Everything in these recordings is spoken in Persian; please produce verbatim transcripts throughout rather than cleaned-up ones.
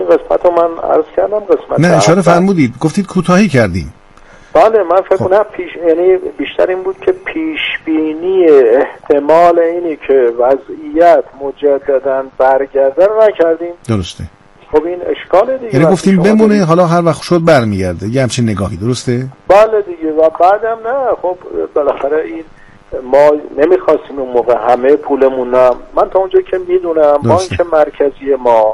قسمت رو من عرض کردم. قسمت نه اشاره فرمودید، گفتید کوتاهی کردیم. بله من فکر کنم پیش یعنی بیشتر این بود که پیش بینی احتمال اینی که وضعیت مجددا برگرده رو نکردیم. درسته. خب این اشکال دیگه، یعنی گفتیم بمونه دارید. حالا هر وقت شد برمیگرده، یه همچین نگاهی. درسته؟ بله دیگه. و بعدم نه خب بالاخره این ما نمیخواستیم اون موقع همه پولمون، نه من تا اونجا که میدونم بانک مرکزی ما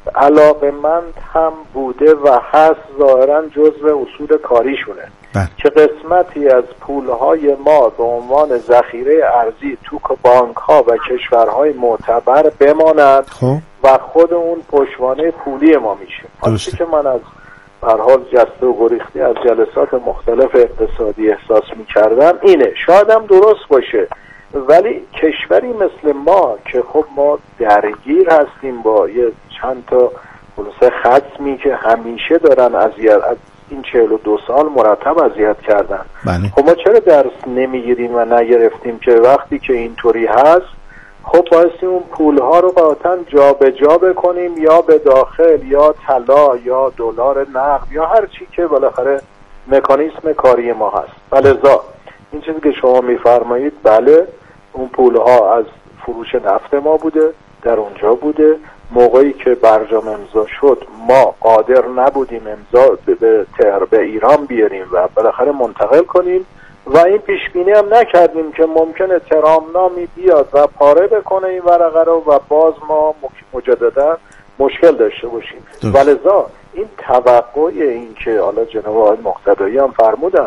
علاقه‌مند هم بوده و هست ظاهرا جزو اصول کاریشونه بله. که قسمتی از پولهای ما به عنوان ذخیره ارزی تو بانک‌ها و کشورهای معتبر بماند خب. و خود اون پشتوانه پولی ما میشه. آنچه که من از هر حال جسته و گریختی از جلسات مختلف اقتصادی احساس میکردم اینه، شاید هم درست باشه، ولی کشوری مثل ما که خب ما درگیر هستیم با یه چند تا خلاصه خصمی که همیشه دارن اذیت، از این چهل و دو سال مرتب اذیت کردن. بله. خب ما چرا درس نمیگیریم و نگرفتیم که وقتی که اینطوری هست خب بایستی اون پولها رو قاطعا جا به جا بکنیم، یا به داخل یا طلا یا دلار نقد یا هر چی که بالاخره مکانیزم کاری ما هست. بلذا این چیزی که شما میفرمایید بله، اون پولها از فروش نفت ما بوده، در اونجا بوده. موقعی که برجام امضا شد ما قادر نبودیم امضا به تهر به ایران بیاریم و بالاخره منتقل کنیم و این پیش بینی هم نکردیم که ممکنه ترامنامی بیاد و پاره بکنه این ورقه رو و باز ما مجددا مشکل داشته باشیم. ولذا این توقع این که حالا جناب آقای مقتدایی هم فرمودن،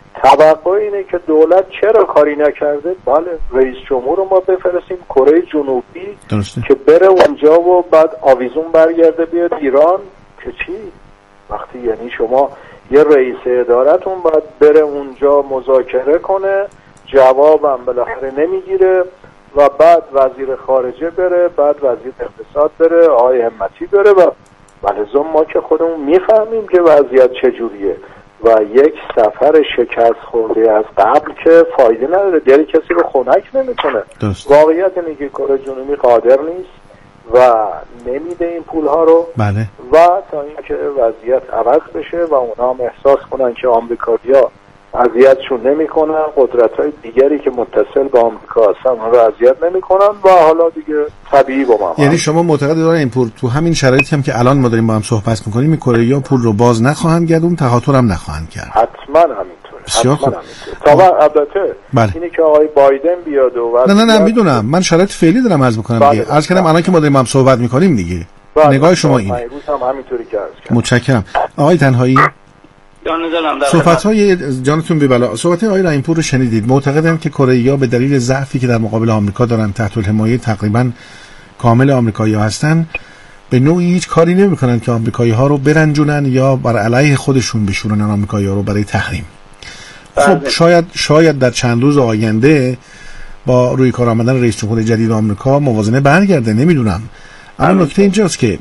توقع اینه که دولت چرا کاری نکرده. بله، رئیس جمهور رو ما بفرستیم کره جنوبی درسته. که بره اونجا و بعد آویزون برگرده بیاد ایران که چی؟ وقتی یعنی شما یه رئیس ادارتون باید بره اونجا مذاکره کنه، جوابم بالاخره نمیگیره و بعد وزیر خارجه بره، بعد وزیر اقتصاد بره، آقای همتی بره و ولذا ما که خودمون میفهمیم که وضعیت چجوریه و یک سفر شکست خورده از قبل که فایده نداره، دل کسی رو خنک نمیکنه. واقعیت اینه که کره جنوبی قادر نیست و نمیده این پولها رو. بله. و تا اینکه وضعیت عوض بشه و اونا هم احساس کنن که آمریکایی‌ها اذیتشون نمیکنن، قدرت‌های دیگری که متصل به آمریکا هستن اون رو اذیت نمیکنن و حالا دیگه طبیعی با ما. یعنی شما معتقد دارین این پول تو همین شرایطی هم که الان ما داریم با هم صحبت می‌کنیم این کره‌ها پول رو باز نخواهند گردون، تهاتر هم نخواهند کرد؟ حتما همینطوره. بسیار خوب. تا بعد البته بله. اینه که آقای بایدن بیاد و نه نه نه میدونم، من شرایط فعلی دارم عرض می‌کنم بله. دیگه. عرض کردم الان که ما داریم با هم صحبت می‌کنیم دیگه. بله. نگاه شما اینه. امروز هم همینطوری که عرض کردم. متشکرم. آقای تنهایی صحبت‌های جانتون به بلا. صحبت آقای رحیم‌پور رو شنیدید. معتقدن که کره‌ای‌ها به دلیل ضعفی که در مقابل آمریکا دارن تحت الحمایه تقریباً کامل آمریکایی‌ها هستن به نوعی هیچ کاری نمی‌کنن که آمریکایی‌ها رو برنجونن یا بر علیه خودشون بشورن آمریکایی‌ها رو برای تحریم. خب شاید شاید در چند روز آینده با روی کار آمدن رئیس جمهور جدید آمریکا موازنه برگرده، نمیدونم. اما نکته اینجاست که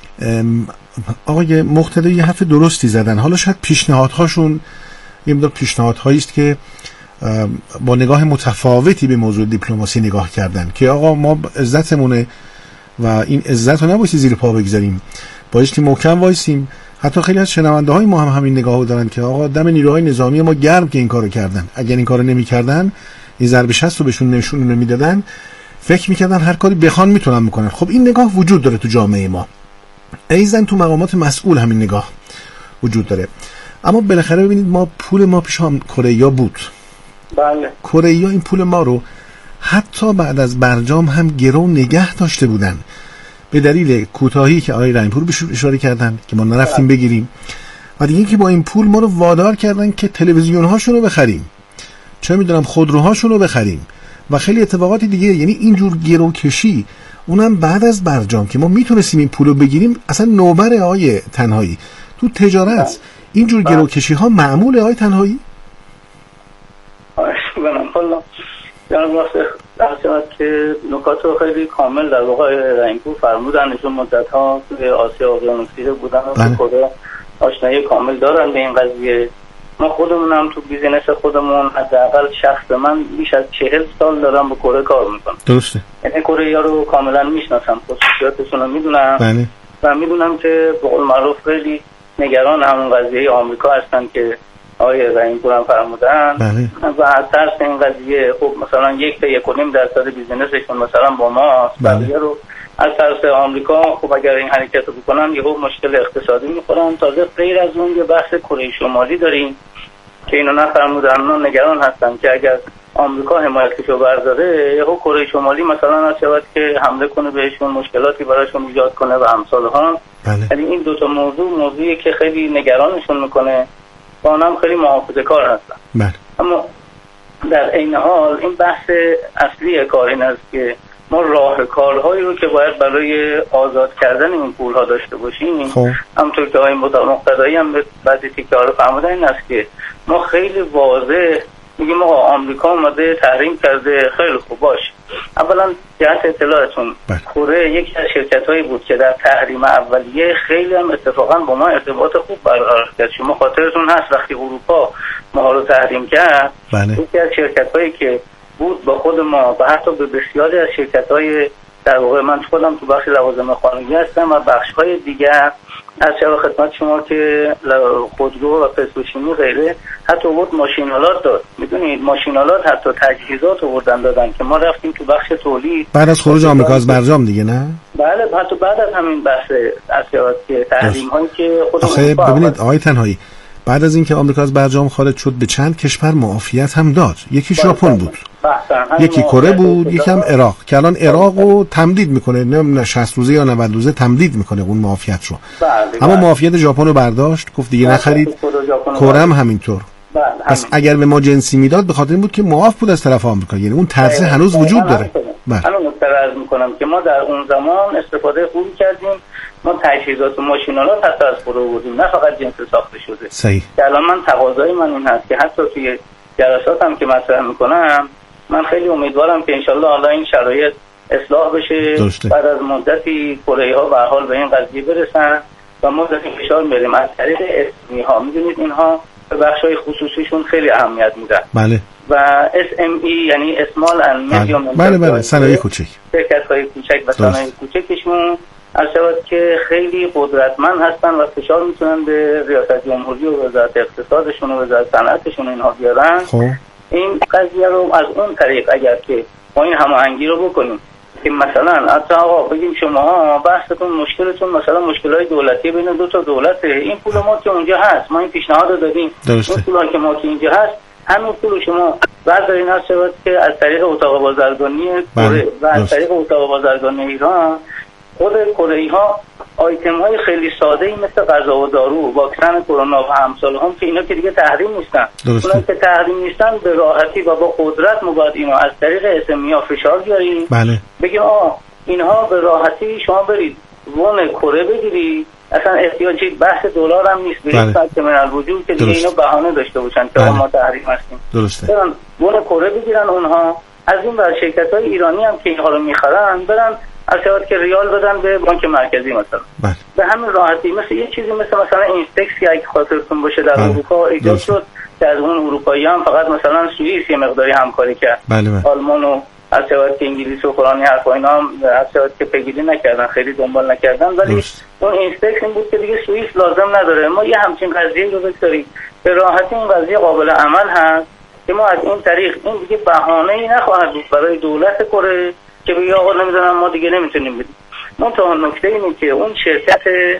آقای مقتدی یه حرف درستی زدن. حالا شاید پیشنهادهاشون یه مقدار پیشنهادهایی است که با نگاه متفاوتی به موضوع دیپلماسی نگاه کردن که آقا ما عزتمونه و این عزت رو نباید زیر پا بگذاریم، بایستی محکم وایسیم. حتی خیلی از شنونده های ما هم همین نگاهو دارن که آقا دم نیروهای نظامی ما گرم که این کارو کردن، اگر این کارو نمی‌کردن این ضرب شست رو بهشون نشون نمیدادن فکر می‌کردن هر کاری بخوان میتونن میکنن. خب این نگاه وجود داره تو جامعه ما، ایزن تو مقامات مسئول همین نگاه وجود داره. اما بالاخره ببینید ما پول ما پیش هم کره‌ها بود. بله. کره‌ها این پول ما رو حتی بعد از برجام هم گرو نگه داشته بودن به دلیل کوتاهی که آقای رحیم‌پور بهش اشاره کردن که ما نرفتیم بگیریم و دیگه که با این پول ما رو وادار کردن که تلویزیون هاشون رو بخریم، چه میدونم خودروهاشون رو بخریم و خیلی اتفاقات دیگه. یعنی اینجور گرو کشی اونم بعد از برجام که ما میتونستیم این پولو بگیریم اصلا نوبر آقای تنهایی تو تجارت اینجور گرو کشی ها معموله آقای تنهایی؟ بنام خلا جناب وقت که نکات رو خیلی کامل در واقع رحیم‌پور فرمودن. ایشون مدت ها توی آسیا اقیانوسیه بودن و کره آشنایی کامل دارن به این قضیه. ما خودمون هم تو بیزینس خودمون حداقل شخص من بیش از چهل سال دارم با کره کار میکنم. درسته. یعنی کره ها رو کاملا میشناسم، خصوصیاتشون رو میدونم. بله. و میدونم که به قول معروف خیلی نگران همون قضیه آمریکا هستن که آقای رحیم‌پور هم فرمودن و از ترس این قضیه خب مثلا یک تا یک و نیم درصد بیزینسشون مثلا با ما بقیه رو از ترس آمریکا خب اگر این حرکت رو بکنن یهو مشکل اقتصادی میخورن. تازه غیر از اون یه بحث کره شمالی داریم که اینو نفرمودن، اونا نگران هستن که اگر آمریکا حمایتشو برداره یهو کره شمالی مثلا از شود که حمله کنه بهشون، مشکلاتی براشون ایجاد کنه و امثال ها. یعنی این دو تا موضوع موضوعی که خیلی نگرانشون میکنه و اونم خیلی محافظه‌کار هستن. بله. اما در عین حال این بحث اصلی کار این است که ما راهکارهایی رو که باید برای آزاد کردن این پول‌ها داشته باشیم، خب. همونطور که آقای مقتدایی هم به بعضی تیکه‌ها رو فرمودن این است که ما خیلی واضح میگیم آقا آمریکا اومده تحریم کرده، خیلی خوب باش. اولا جهت اطلاعتون کره یکی از شرکت‌هایی بود که در تحریم اولیه خیلی هم اتفاقا با ما ارتباط خوب برقرار کرد. شما خاطرتون هست وقتی اروپا ما رو تحریم کرد، بله. یکی از شرکت‌هایی که بود با خود ما و حتی به بسیاری از شرکت‌های در واقع من خودم تو بخش لوازم خانگی هستم و بخش‌های دیگر از شما خدمت شما که خودرو و پتروشیمی غیره حتی بود ماشینالات داد. میدونید ماشینالات حتی تجهیزات آوردن دادن که ما رفتیم تو بخش تولید بعد از خروج آمریکا از برجام دیگه نه؟ بله حتی بعد از همین بحث اسیات که تحریم هایی که خود آخه ببینید آقای تنهایی بعد از اینکه آمریکا از برجام خارج شد به چند کشور معافیت هم داد. یکی ژاپن بود، یکی کره بود، یکی هم عراق که الان عراق رو تمدید میکنه، نه شصت روزه یا نود روزه تمدید میکنه اون معافیت رو. بله اما معافیت ژاپن رو برداشت، گفت دیگه نخرید. کره هم همینطور. بله پس اگر به ما جنسی میداد به خاطر این بود که معاف بود از طرف آمریکا، یعنی اون ترس هنوز وجود داره. بله الان متعرض میکنم که ما در اون زمان استفاده خوبی کردیم، ما تجهیزات و ماشینالات حتی از خود آوردیم، نه فقط جنس ساخته شده. صحیح. که الان من تقاضای من این هست که حتی توی جلساتم که مطرح میکنم من خیلی امیدوارم که انشالله حالا این شرایط اصلاح بشه. درسته. بعد از مدتی کره ها به هر حال به این قضیه برسن و ما داریم فشار میاریم از طریق اسمی ها. میدونید اینها به بخشای خصوصیشون خیلی اهمیت میدن. بله. و اس ام ای یعنی اسمال اند میدیوم بله بله صنایع کوچک، شرکت‌های کوچک و صنایع کوچکشون از شود که خیلی قدرتمند هستن و فشار میتونن به ریاست جمهوری و وزارت اقتصادشون و وزارت صنعتشون اینها بیارن. خب این قضیه رو از اون طریق اگر که ما این هماهنگی رو بکنیم که مثلا حتی آقا بگیم شما بحثتون مشکلتون مثلا مشکلات دولتی بین دو تا دولته، این پول ما که اونجا هست ما این پیشنهاد رو دادیم، این پول که ما که اینجا هست همین پول شما بردارین از شود که از طریق اتاق بازرگانی کره و از طریق اتاق بازرگانی ایران خود کره‌ای ها آیتم های خیلی ساده ای مثل غذا و دارو، واکسن کرونا و امثال هم که اینا که دیگه تحریم نیستن، اونا که تحریم نیستن به راحتی و با قدرت مباد اینا از طریق اسمی ها فشار بیاریم. بله. بگیم آه اینها به راحتی شما برید وون کره بگیرید، اصلا احتیاجی بحث دلار هم نیست، برید ساعت من الوجود که دیگه اینو بهانه داشته باشن که ما تحریم هستیم. درسته. برن وون کره بگیرن اونها، از این بر شرکت های ایرانی هم که اینها رو میخرن برن از شاید که ریال بدن به بانک مرکزی مثلا. بله. به همین راحتی مثل یه چیزی مثل مثلا اینستکس که اگه خاطرتون باشه در بله. اروپا ایجاد شد که از اون اروپایی هم فقط مثلا سوئیس یه مقداری همکاری کرد. بله بله. آلمان و از شاید که انگلیس و فلانی حرفا اینا هم از شاید که پیگیری نکردن، خیلی دنبال نکردن، ولی درست. اون اینستکس این بود که دیگه سوئیس لازم نداره ما یه همچین قضیه رو بذاریم به راحتی. این قضیه قابل عمل هست که ما از این طریق این دیگه بهانه‌ای نخواهد بود برای دولت کره که بگه آقا نمیدونم ما دیگه نمیتونیم بدیم. منتها نکته اینه که اون شرکت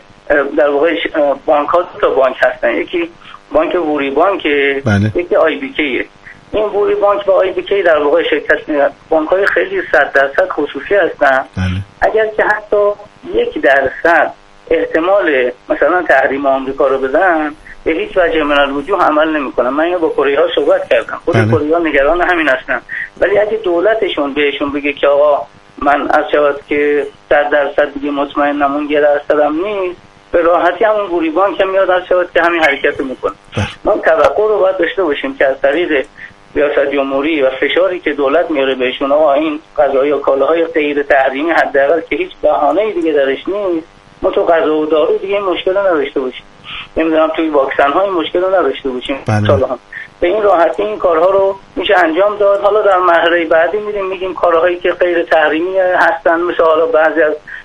در واقع بانک ها دو تا بانک هستن، یکی بانک ووری بانک بله. یکی آی بی کیه. این ووری بانک و آی بی کی در واقع شرکت بانک های خیلی صد درصد خصوصی هستن. بله. اگر که حتی یک درصد احتمال مثلا تحریم آمریکا رو بدن به هیچ وجه من الوجوه عمل نمیکنن. من اینو با کره ها صحبت کردم، خود بله. کره ها نگران همین هستن، ولی اگه دولتشون بهشون بگه که آقا من از شود که صد درصد دیگه مطمئنم اون یه درصدم نیست، به راحتی همون ووری بانک هم میاد از شود که همین حرکت رو میکنه. ما توقع رو باید داشته باشیم که از طریق ریاست جمهوری و فشاری که دولت میاره بهشون آقا این غذا یا کالاهای غیر تحریمی حداقل که هیچ بهانه‌ای دیگه درش نیست، ما تو غذا و دارو دیگه این مشکل نداشته باشیم، نمیدونم توی واکسن های مشکل نداشته باشیم. بله. به این راحتی این کارها رو میشه انجام داد. حالا در مرحله بعدی میریم میگیم کارهایی که غیر تحریمی هستن مثل حالا بعضی از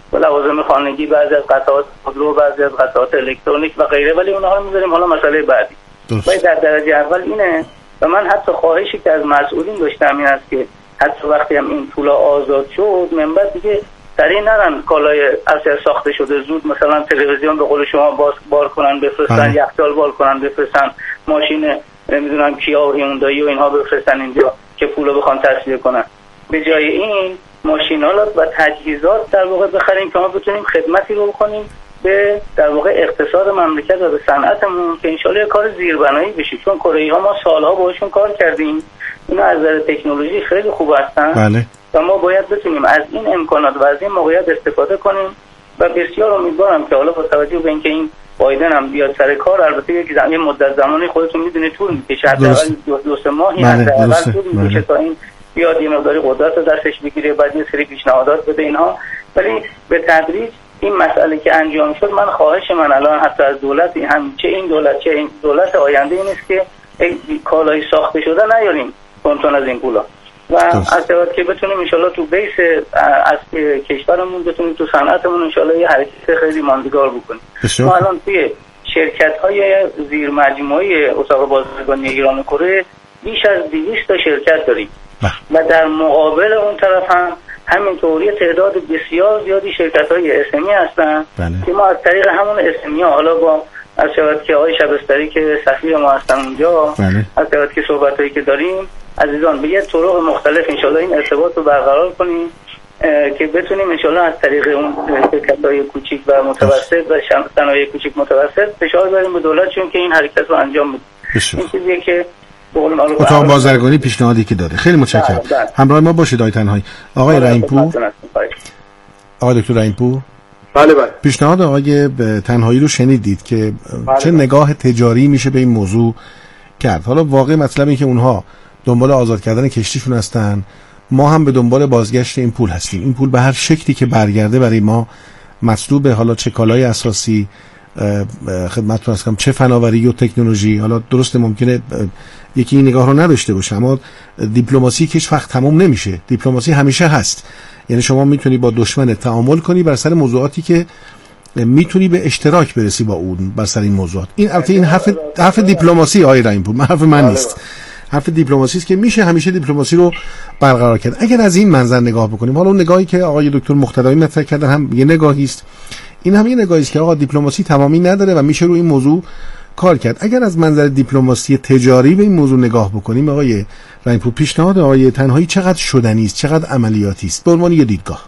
و لوازم خانگی، بعضی از قطعات خودرو، بعضی از قطعات الکترونیک و غیره، ولی اونها رو میذاریم حالا مسئله بعدی. ولی در درجه اول اینه و من حتی خواهشی که از مسئولین داشتم این است که حتی وقتی هم این پولا آزاد شد من بعد دیگه سریع نرن کالای اصلا ساخته شده زود مثلا تلویزیون به قول شما باز بار کنن بفرستن، یخچال بار کنن بفرستن، ماشین نمیدونم کیا و هیوندای و اینها بفرستن اینجا که پولو بخوان تصفیه کنن. به جای این ماشینالات و تجهیزات در واقع بخریم که ما بتونیم خدمتی رو بکنیم به در واقع اقتصاد مملکت و به صنعتمون که انشالله کار زیربنایی بشه. چون کره ها ما سالها باشون کار کردیم، اینا از نظر تکنولوژی خیلی خوب هستن. بله. و ما باید بتونیم از این امکانات و از این موقعیت استفاده کنیم و بسیار امیدوارم که حالا با توجه به اینکه این بایدن هم بیاد سر کار، البته یک زمان مدت زمانی خودتون میدونید طول میکشه، حداقل دو, دو سه ماهی حداقل طول میکشه تا این بیاد یه مقداری قدرت رو دستش بگیره، بعد یه سری پیشنهادات بده اینها. ولی به تدریج این مسئله که انجام شد، من خواهش من الان حتی از دولت، هم چه این دولت چه این دولت آینده این است که کالای ساخته شده نیاریم کنتون از این پولا و از طرف که بتونیم انشالله تو بیس از کشورمون بتونیم تو صنعتمون انشالله یه حرکت خیلی ماندگار بکنیم. ما الان توی شرکت های زیر مجموعه اتاق بازرگانی ایران و کره بیش از دویست تا شرکت داریم و در مقابل اون طرف هم همینطوری تعداد بسیار زیادی شرکت های اسمی هستن بله. که ما از طریق همون اسمی ها حالا با از شبت که آقای شبستری که سفیر ما هستن اونجا بله. از شبت که صحبت هایی که داریم عزیزان به یه طرق مختلف انشالله این ارتباط رو برقرار کنیم که بتونیم انشالله از طریق اون شرکت های کوچیک و متوسط و صنایع کوچیک متوسط فشار بریم به دولت چون که این حرکت رو انجام بده. این چیزیه که اتاق بازرگانی پیشنهادی که داره. خیلی متشکرم. همراه ما باشید آقای تنهایی. آقای رحیم‌پور، آقای دکتر رحیم‌پور. بله بله. پیشنهاد آقای تنهایی رو شنیدید که بله چه نگاه تجاری میشه به این موضوع کرد. حالا واقع مطلب اینه که اونها دنبال آزاد کردن کشتیشون هستن، ما هم به دنبال بازگشت این پول هستیم. این پول به هر شکلی که برگرده برای ما مطلوبه، حالا چه کالای اساسی خدمتتون هستم، چه فناوری و تکنولوژی. حالا درسته ممکنه یکی این نگاه رو نداشته باشه، اما دیپلماسی که هیچ وقت تموم نمیشه. دیپلماسی همیشه هست، یعنی شما میتونی با دشمن تعامل کنی بر سر موضوعاتی که میتونی به اشتراک برسی با اون بر سر این موضوعات. این البته این حرف حرف دیپلماسی آقای رحیم‌پور، حرف من نیست، حرف دیپلماسی است که میشه همیشه دیپلماسی رو برقرار کرد. اگر از این منظر نگاه بکنیم، حالا اون نگاهی که آقای دکتر مقتدایی مطرح کردن هم یه نگاهی است، این هم یه نگاهی است که آقا دیپلماسی تمامی نداره و میشه رو این موضوع کار کرد. اگر از منظر دیپلماسی تجاری به این موضوع نگاه بکنیم آقای رحیم‌پور، پیشنهاد آقای تنهایی چقدر شدنی است، چقدر عملیاتی است به عنوان یه دیدگاه؟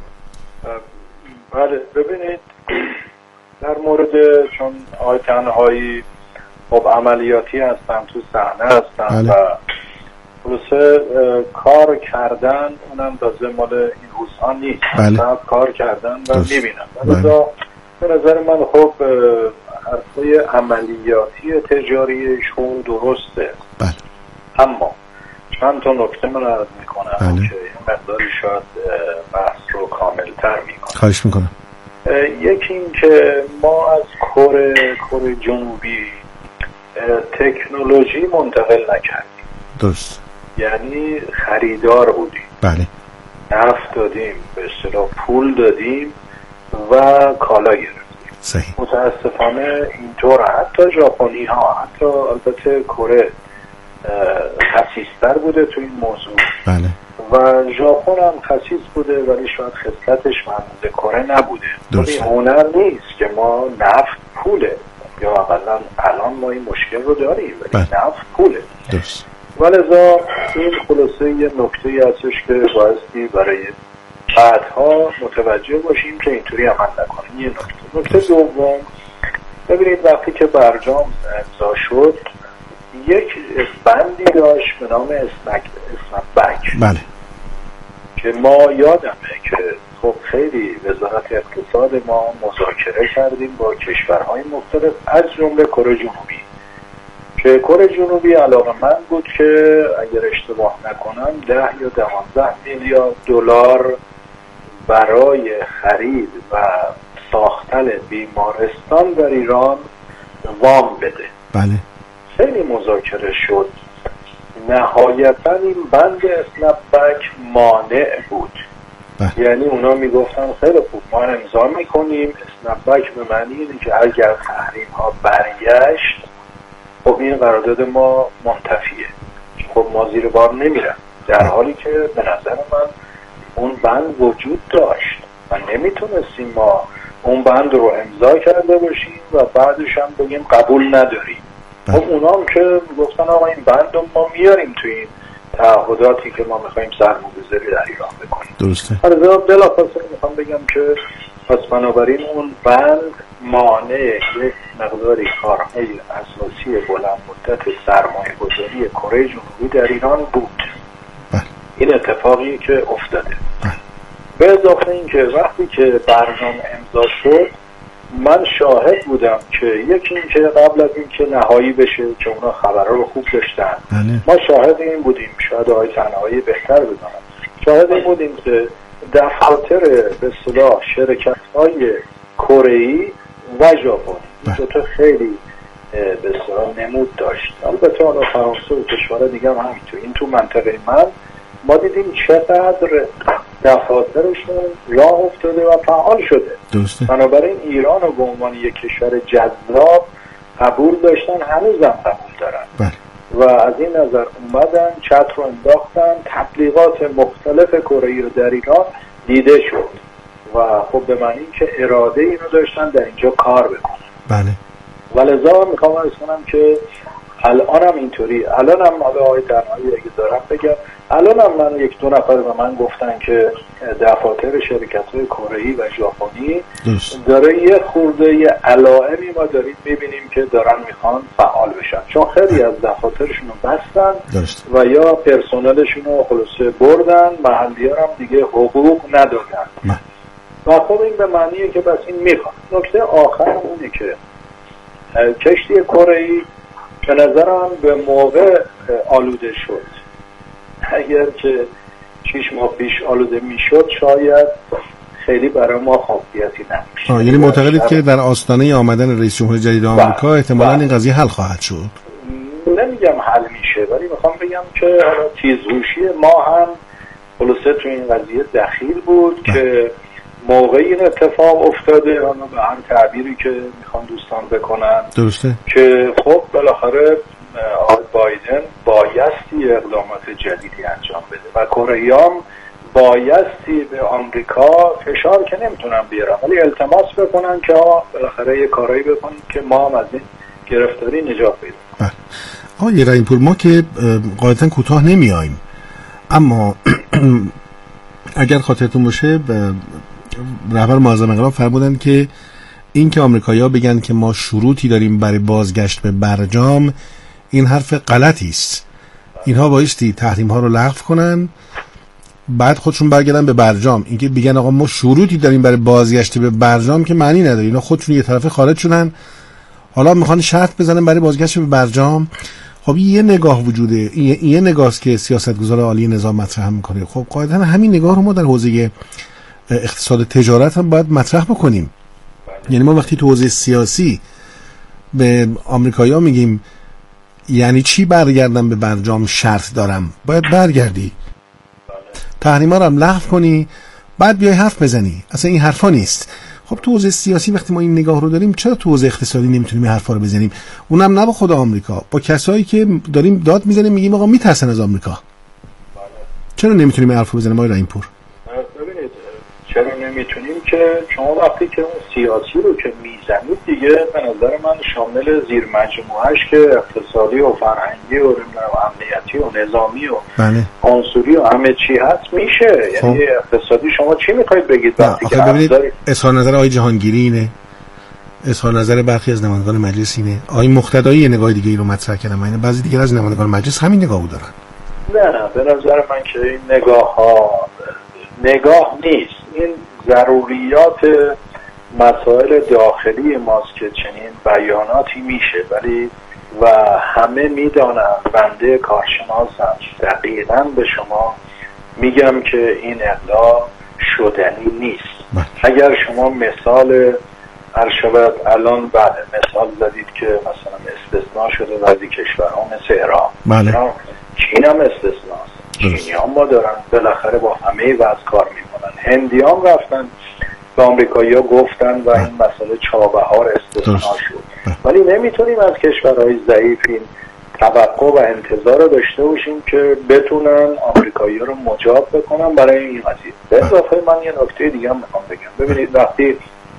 بله ببینید در مورد چون آقای تنهایی خب عملیاتی هستن، تو صحنه هستن بله. و خلاصه کار کردن اونم تازه مال این روزها نیست بله. کار کردن و میبینن بله. به نظر من خب حرفای عملیاتی تجاریشون درسته بله. اما چند تا نکته من عرض میکنم بله. که این مقداری شاید بحث رو کاملتر میکنم. خواهش میکنم. یکی این که ما از کره کره جنوبی تکنولوژی منتقل نکردیم درست، یعنی خریدار بودیم بله، نفت دادیم به اصطلاح پول دادیم و کالا گرفتیم صحیح. متاسفانه اینطور حتی ژاپنی ها، حتی البته کره خسیستر بوده تو این موضوع بله. و ژاپن هم خسیس بوده ولی شاید خصلتش مانند کره نبوده. این هنر نیست که ما نفت پوله، یا اقلا الان ما این مشکل رو داریم ولی بله. نفت پوله درست. ولذا این خلاصه یه نکته هستش که بایستی برای بعدها متوجه باشیم که اینطوری عمل نکنیم. یه نکته نکته دوم، ببینید وقتی که برجام امضا شد یک بندی داشت به نام اسنپ بک بله. که ما یادمه که خب خیلی وزارت اقتصاد ما مذاکره کردیم با کشورهای مختلف از جمله کره جنوبی که کره جنوبی علاقه‌مند بود که اگر اشتباه نکنم ده یا دوازده میلیارد دلار برای خرید و ساختن بیمارستان در ایران وام بده بله. خیلی مذاکره شد، نهایتا این بند اسنپ بک مانع بود یعنی اونا میگفتن خیلی خوب ما امضا میکنیم، اسنپبک به معنی اینه که اگر تحریم ها برگشت خب این قرارداد ما منتفیه، خب ما زیر بار نمیرم، در حالی که به نظر من اون بند وجود داشت و نمیتونستیم ما اون بند رو امضا کرده باشیم و بعدش هم بگیم قبول نداریم. خب اونا هم که گفتن آقا این بند رو ما میاریم توی این تعهداتی که ما میخواییم سرمایه‌گذاری در ایران بکنیم. درسته. حالا بلافاصله میخوام بگم که پس بنابراین اون بند مانع یک مقداری کارهای اساسی بلند مدت سرمایه‌گذاری کره جنوبی در ایران بود. بله. این اتفاقی که افتاده. بله. به اضافه این که وقتی که برنامه امضا شد من شاهد بودم که یکی این که قبل از این که نهایی بشه که اونا خبرها رو خوب داشتن، بله. ما شاهد این بودیم، شاید آقای تنهایی بهتر بدونم، شاهد این بودیم که دفاتر به اصطلاح شرکت‌های کره‌ای و ژاپنی دو تا خیلی به اصطلاح نمود داشت. البته حالا فرانسه و کشورها دیگه هم همینطور. این تو منطقه من ما دیدیم چقدر دفاترشون راه افتاده و فعال شده. درسته. بنابراین ایران رو به عنوان یک کشور جذاب قبول داشتن، هنوزم قبول دارن. بله. و از این نظر اومدن چتر رو انداختن، تبلیغات مختلف کره‌ای رو در ایران دیده شد و خب به معنی که اراده اینو داشتن در اینجا کار بکنن. بله. ولذا میخوام عرض کنم که الان هم اینطوری، الان هم حالا آقای تنهایی اگه دارم بگم، الان هم من یک دو نفر به من گفتن که دفاتر شرکت‌های کره‌ای و ژاپنی داره یه خورده یه علائمی ما داریم میبینیم که دارن میخوان فعال بشن، چون خیلی از دفاترشون رو بستن درست. و یا پرسنلشون رو خلاصه بردن، محلی‌ها هم دیگه حقوق ندادن نه. و خب این به معنیه که بس این میخوان. نکته آخر اونه که کشتی کره‌ای به نظرم به موقع آلوده شد. اگر که شیش ماه پیش آلوده میشد شاید خیلی برای ما خاصیتی نمیشه. یعنی معتقدید که در آستانه آمدن رئیس جمهور جدید آمریکا احتمالاً این قضیه حل خواهد شد؟ نمیگم حل میشه، ولی میخوام بگم که حالا تیزهوشی ما هم خلاصه تو این قضیه دخیل بود با. که موقع این اتفاق افتاده، حالا به هر تعبیری که میخوان دوستان بکنن، درسته که خب بالاخره آقای بایدن بایستی اقدامات جدیدی انجام بده و کره‌ایام بایستی به آمریکا فشار که نمیتونن بیارن ولی التماس بکنن که بالاخره یه کارایی بکنن که ما هم از این گرفتاری نجات پیدا کنیم. آقای رحیم‌پور، ما که قاعدتاً کوتاه نمیاییم، اما اگر خاطرتون باشه رهبر معظم انقلاب فرمودن که این که آمریکایی‌ها بگن که ما شروطی داریم برای بازگشت به برجام، این حرف غلطی است. اینها بایستی تحریم ها رو لغو کنن بعد خودشون برگردن به برجام. اینکه بگن آقا ما شروطی داریم برای بازگشت به برجام که معنی نداره. اینا خودشون یه طرفه خارج شدن، حالا میخوان شرط بزنن برای بازگشت به برجام. خب یه نگاه وجوده، یه, یه نگاهست که سیاستگزار عالی نظام مطرح میکنه. خب قاعدتا همین نگاه رو ما در حوزه اقتصاد تجارت هم باید مطرح بکنیم. یعنی ما وقتی تو حوزه سیاسی به آمریکایی‌ها میگیم یعنی چی برگردم به برجام شرط دارم، باید برگردی تحریما رو هم لغو کنی بعد بیای حرف بزنی. اصلا این حرفا نیست. خب تو حوزه سیاسی وقتی ما این نگاه رو داریم، چرا تو حوزه اقتصادی نمیتونیم این حرفا رو بزنیم؟ اونم نه با خود آمریکا، با کسایی که داریم داد میزنیم میگیم آقا میترسن از آمریکا. چرا نمیتونیم این حرفو بزنیم آقای رحیم‌پور؟ ببینید چرا نمیتونیم که شما وقتی که اون سیاسی رو که میزنید دیگه به نظر من شامل زیر مجموعهش که اقتصادی و فرهنگی و امنیتی و نظامی و بله. عنصری و همه چی هست میشه. خب. یعنی اقتصادی شما چی میخواید بگید وقتی که ببینید اظهار نظر آقای جهانگیری اینه، اظهار نظر برخی از نمایندگان مجلس اینه، آقای مقتدایی یه نگاه دیگه ای رو مطرح کردن، اینه بعضی دیگه از نمایندگان مجلس همین نگاهو دارن. نه به نظر من که این نگاه ها نگاه نیست، این ضروریات مسائل داخلی ماست که چنین بیاناتی میشه، ولی و همه میدانن بنده کارشناسم دقیقاً به شما میگم که این اقدام شدنی نیست. اگر شما مثال ارشبت الان بعد مثال زدید که مثلا استثناء شده بعضی کشورها مثل ایران، بله. چین هم استثناست، چینی هم ما دارن بالاخره با همه وضع کار میکنن هندیان رفتن به آمریکایی‌ها گفتن و این مسئله چابهار استثناء شد. ولی نمیتونیم از کشورهای ضعیف این توقع و انتظار رو داشته باشیم که بتونن آمریکایی‌ها رو مجاب بکنن برای این قضیه. به اضافه من یه نکته دیگه هم میخوام بگم. ببینید وقتی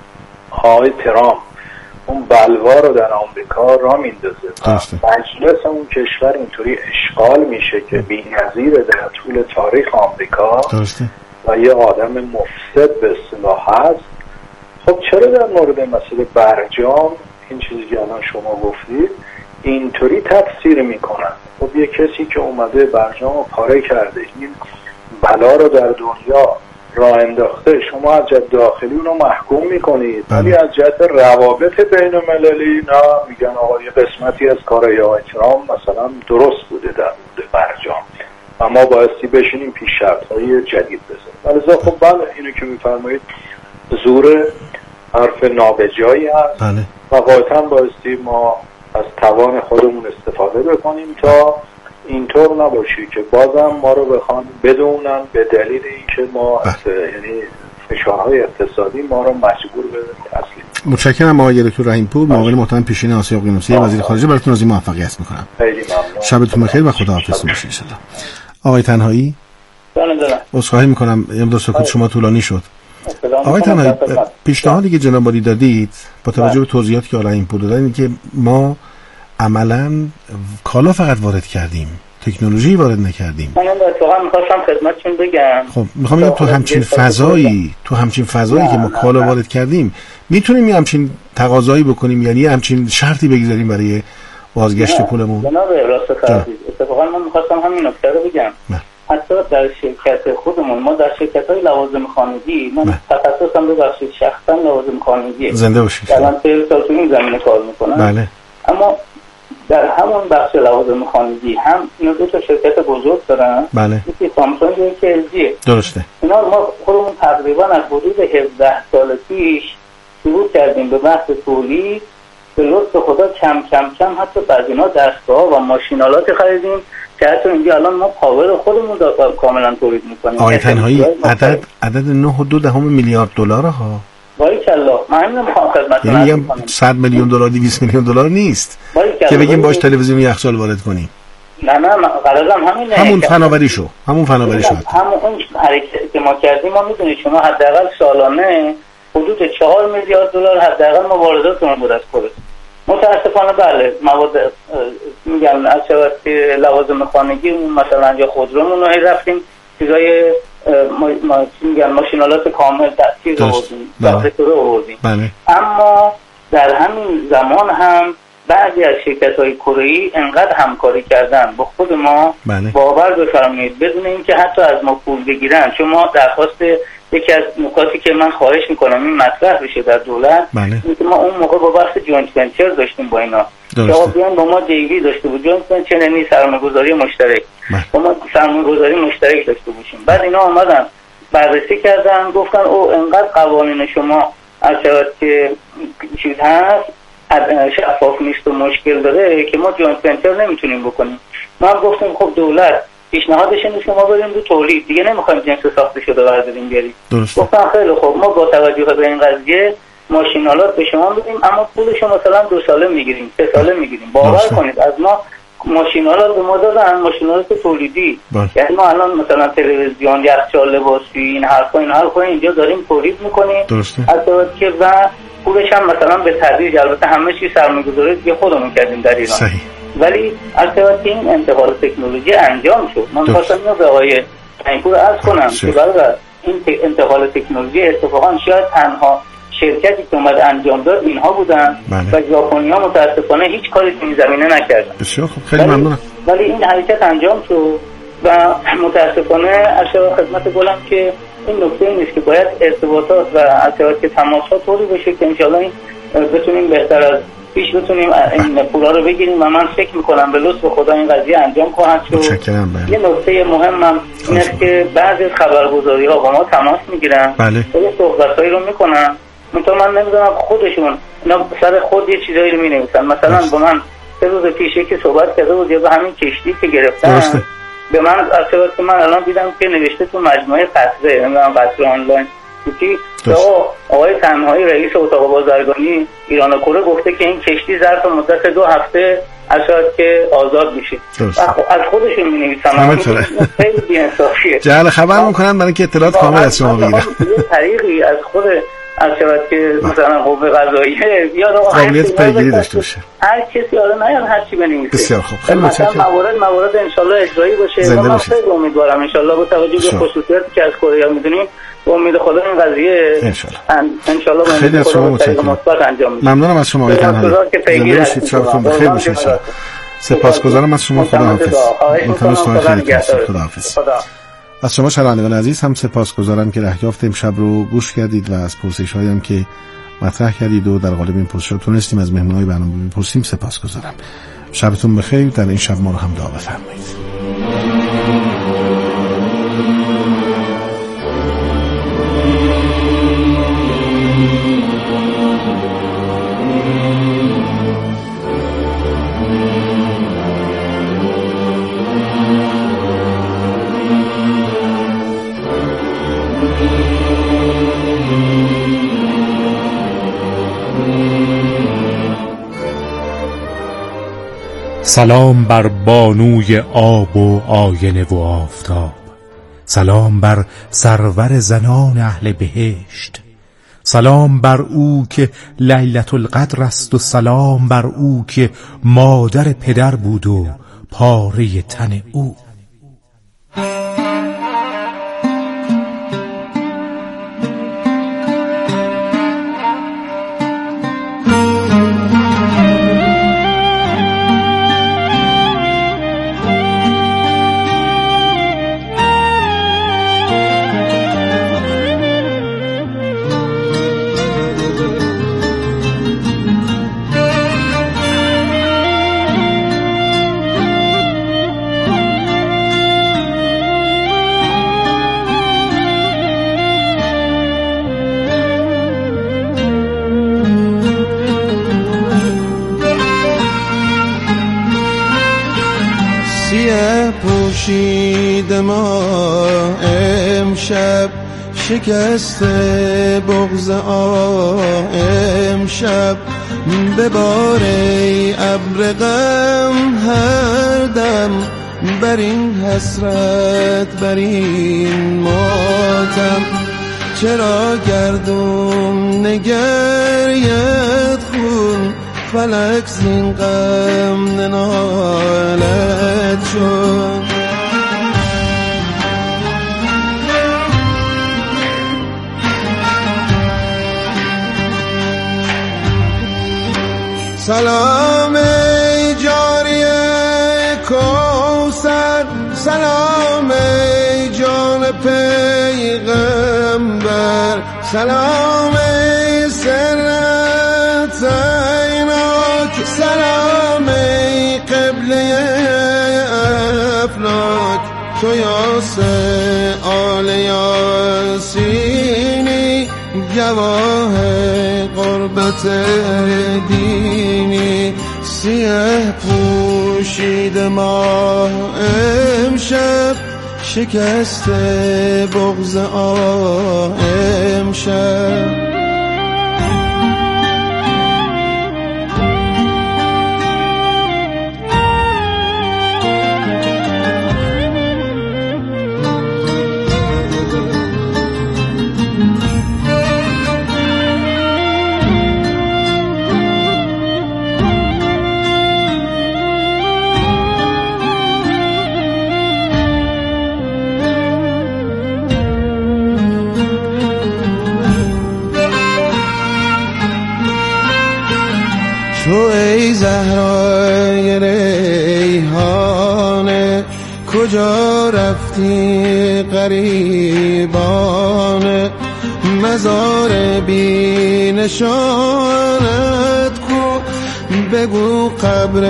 آقای ترامپ اون بلوا رو در آمریکا را میندازه، مجلس اون کشور اینطوری اشغال میشه که بی‌نظیره در طول تاریخ آمریکا درسته. و یه آدم مفسد به اصطلاح هست. خب چرا در مورد مسئله برجام این چیزی که الان شما گفتید اینطوری تفسیر میکنن؟ خب یه کسی که اومده برجام رو پاره کرده، این بلا رو در دنیا راه انداخته، شما از جهت داخلی اونو محکوم میکنید ولی از جهت روابط بین المللی نه، میگن آقا یه قسمتی از کارهای آقای ترامپ مثلا درست بوده در مورد برجام و ما بایستی بشینیم پیش شرطهای جدید بزنیم. ولی خب بله اینو که میفرمایید زور حرف نابجایی هست بله. و قاطعا بایستی ما از توان خودمون استفاده بکنیم تا اینطور نباشی که بازم ما رو بخوان بدونن به دلیل اینکه ما از یعنی فشارهای اقتصادی ما رو مجبور به تسلیم. متشکرم آقای دکتر رحیم‌پور، معاون محترم پیشین آسیا اقیانوسیه وزیر خارجه. براتون آرزوی موفقیت می‌کنم. خیلی ممنون. شبتون بخیر و خداحافظ باشید ان شاءالله. آقای تنهایی بله بله. عذرخواهی می‌کنم یه مقدار سکوت شما طولانی شد. آقای تنهایی پیشنهادی که جناب عالی دادید با توجه به توضیحاتی که آقای رحیم‌پور دادن اینه که ما عملاً کالا فقط وارد کردیم، تکنولوژی وارد نکردیم. من اتفاقا می‌خواستم خدمتتون بگم خب می‌خوام بگم تو همچین فضایی تو همچین فضایی که ما کالا وارد کردیم میتونیم یه همچین تقاضایی بکنیم، یعنی همچین شرطی بگذاریم برای بازگشت پولمون؟ جناب راست فرمودید. اتفاقا من می‌خواستم همین نکته رو بگم. نه. حتی در شرکت خودمون ما در شرکت‌های لوازم خانگی من تخصصم رو بخش شخصا لوازم خانگیه. زنده باشید. الان سه سال تو این زمینه کار می‌کنم. بله. اما در همون بخش لوازم خانگی هم اینا دو تا شرکت بزرگ دارن. بله. یکی سامسونگ و یکی ال جی. درسته. اینا ما خودمون تقریبا از حدود هفده سال پیش شروع کردیم به بحث تولید. به لطف خدا کم کم کم حتی بعد اینا دستگاه و ماشینالات خریدیم که حتی اینجا الان ما پاور خودمون داریم کاملا تولید می‌کنیم. آقای تنهایی عدد عدد نه و دو دهم میلیارد دلار ها. باریکالله. من همین می‌خوام خدمتتون یعنی میگم صد میلیون دلار دویست میلیون دلار نیست که بگیم باش تلویزیون یخچال وارد کنیم. نه نه قرارم همینه. همون فناوریشو همون فناوریشو همون اون حرکتی که ما کردیم. ما می‌دونید شما حداقل سالانه حدود چهار میلیارد دلار حداقل ما وارداتمون بود از کره. متاسفانه بله مواد میگم از شبکه لوازم خانگی مثلا یا خودرومون رو رفتیم چیزای ما, ما میگن ماشینالات کامل چیز آوردیم دستور آوردیم. اما در همین زمان هم بعضی از شرکت‌های کره‌ای انقدر همکاری کردن با خود ما بله. باور بفرمایید بدون اینکه حتی از ما پول بگیرن. چون ما درخواست یکی از نکاتی که من خواهش میکنم این مطرح بشه در دولت بله. اینکه ما اون موقع با بحث جوینت ونچر داشتیم با اینا که آقا بیان با ما دیوی داشته بود. جوینت ونچر یعنی سرمایه‌گذاری مشترک بله. با ما سرمایه‌گذاری مشترک داشته باشیم. بعد اینا اومدن بررسی کردن گفتن او انقدر قوانین شما از که چیز هست شفاف نیست و مشکل داره که ما جوینت ونچر نمیتونیم بکنیم. ما گفتیم خب دولت پیشنهادش اینه که ما بریم رو تولید دیگه نمیخوایم جنس ساخته شده برداریم بیاریم. گفتن خیلی خوب ما با توجه به این قضیه ماشینالات به شما بدیم اما پولش مثلا دو ساله میگیریم سه ساله میگیریم. باور کنید از ما ماشینالات به ما دادن ماشینالات تولیدی. یعنی ما الان مثلا تلویزیون یخچال لباسشویی این حرفا این حرفا اینجا داریم تولید میکنیم البته که و پولش هم مثلا به تدریج البته همه چیز سرمایه‌گذاری دیگه خودمون کردیم در ایران. صحیح. ولی البته این انتقال تکنولوژی انجام شد. من خواستم اینو به آقای رحیم‌پور عرض کنم که برای این انتقال تکنولوژی اتفاقا شاید تنها شرکتی که اومد انجام داد اینها بودن بله. و ژاپنی‌ها متاسفانه هیچ کاری تو این زمینه نکردن. بسیار خوب خیلی ممنونم. ولی این حرکت انجام شد و متاسفانه اشاره خدمت گلم که این نکته این است که باید ارتباطات و اطلاعات که تماسات طوری بشه که انشالله این بتونیم بهتر از پیش بتونیم این پولا رو بگیریم و من فکر میکنم به لطف خدا این قضیه انجام خواهد شد. یه نکته مهم هم این است که بعضی از خبرگزاری ها با ما تماس میگیرن بله. یه صحبتایی رو میکنن منطقه من نمیدونم خودشون اینا سر خود یه چیزایی رو مینویسن. مثلا با من سه روز پیش یکی صحبت کرده بود یا به همین کشتی که گرفتن به من اصلا که من الان دیدم که نوشته تو مجموعه قطره، نمیدونم قطره آنلاین توی آقای تنهایی رئیس اتاق بازرگانی ایران و کره گفته که این کشتی ظرف مدت دو هفته اشاید که آزاد میشه. از خودشون می‌نویسن. خیلی بی‌انصافیه. جعل خبر میکنن برای اینکه اطلاعات کامل از شما بگیرن. طریقی از خود از شاید که مثلا قوه قضاییه یا قابلیت پیگیری داشته باشه. هر کسی حالا نه هر چی بنویسه. بسیار خوب. خیلی متشکرم. موارد موارد ان شاء الله اجرایی باشه. من خیلی امیدوارم ان شاء الله با توجه به خصوصیاتی که از کره می‌دونیم با امید خدا این قضیه ان شاء الله ان شاء الله خیلی از شما متشکرم. ممنونم از شما آقای تنهایی. زنده شبتون بخیر باشه. سپاسگزارم از شما. خداحافظ. خداحافظ. از شما شنوندگان عزیز هم سپاسگزارم که دریافت امشب رو گوش کردید و از پرسش‌هایی هم که مطرح کردید و در قالب این پرسش‌ها تونستیم از مهمونای برنامه بپرسیم سپاسگزارم. شبتون بخیر. در این شب ما رو هم دعا بفرمایید. سلام بر بانوی آب و آینه و آفتاب، سلام بر سرور زنان اهل بهشت، سلام بر او که لیلة القدر است و سلام بر او که مادر پدر بود و پاره تن او. ما امشب شکست بغض آه امشب ببار ای ابر غم هر دم بر این حسرت بر این ماتم. چرا گردون نگرید خون فلک زین غم ننالد شد. سلام ای جاری کوثر، سلام ای جان پیغمبر، سلام ای سرت عیناک، سلام ای قبله افلاک. تو یاس آل یاسینی گواه قربت دینی. سیه پوشید ماه امشب شکست بغض آه امشب. تو ای زهرای ریحانه کجا رفتی غریبانه؟ مزار بی نشانت کو، بگو قبر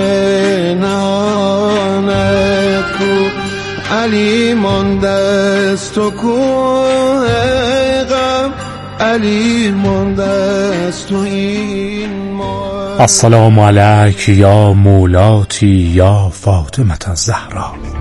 نهانت کو. علی مانده است تو کو ای غم، علی مانده است تو این ما. السلام علیک یا مولاتی یا فاطمه الزهرا.